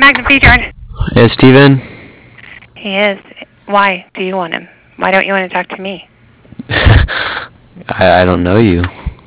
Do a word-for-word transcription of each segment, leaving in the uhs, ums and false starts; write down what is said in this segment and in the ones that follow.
Magnum featured. Hey, Steven. He is. Why do you want him? Why don't you want to talk to me? I, I don't know you.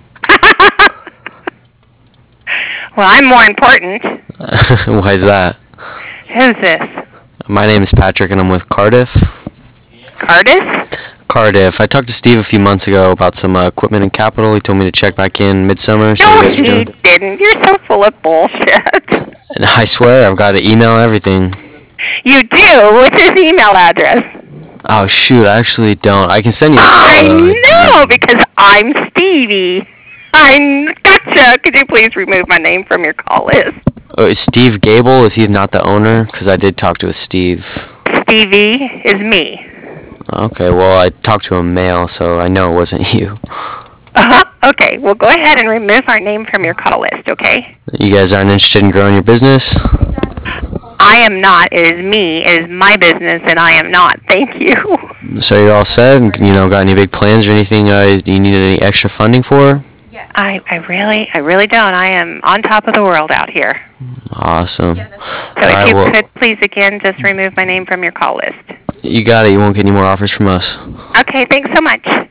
Well, I'm more important. Why is that? Who's this? My name is Patrick, and I'm with Cardiff. Cardiff? Cardiff. I talked to Steve a few months ago about some uh, equipment and capital. He told me to check back in midsummer. See No, what you guys are he doing. didn't. You're so full of bullshit. And I swear, I've got an email and everything. You do? What's his email address? Oh, shoot, I actually don't. I can send you a I photo. know, because I'm Stevie. I gotcha. Could you please remove my name from your call list? Oh, is Steve Gable? Is he not the owner? Because I did talk to a Steve. Stevie is me. Okay, well, I talked to a male, so I know it wasn't you. Uh-huh. Okay, well, go ahead and remove our name from your call list, okay? You guys aren't interested in growing your business? I am not. It is me. It is my business, and I am not. Thank you. So you're all set? You know, got any big plans or anything uh, you need any extra funding for? I, I really, I really don't. I am on top of the world out here. Awesome. So All if right, you well, could please again just remove my name from your call list. you got it. You won't get any more offers from us. Okay, thanks so much.